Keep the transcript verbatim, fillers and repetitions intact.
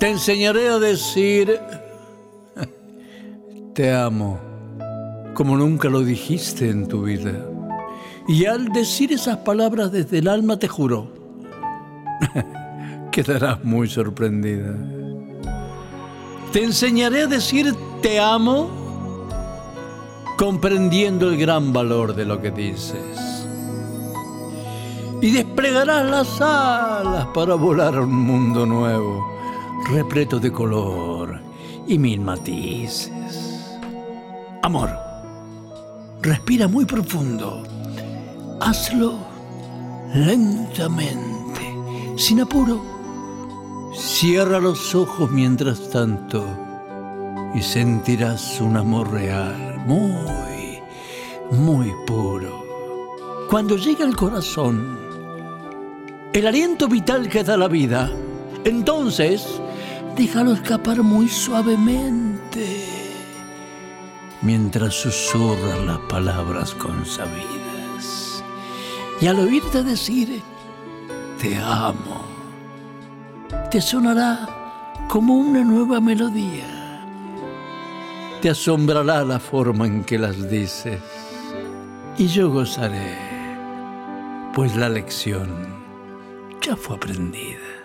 Te enseñaré a decir te amo como nunca lo dijiste en tu vida. Y al decir esas palabras desde el alma, te juro, quedarás muy sorprendida. Te enseñaré a decir te amo comprendiendo el gran valor de lo que dices. Y desplegarás las alas para volar a un mundo nuevo, repleto de color y mil matices. Amor, respira muy profundo. Hazlo lentamente, sin apuro. Cierra los ojos mientras tanto y sentirás un amor real, muy, muy puro. Cuando llega al corazón el aliento vital que da la vida, entonces déjalo escapar muy suavemente mientras susurran las palabras consabidas. Y al oírte decir te amo, te sonará como una nueva melodía. Te asombrará la forma en que las dices y yo gozaré, pues la lección ya fue aprendida.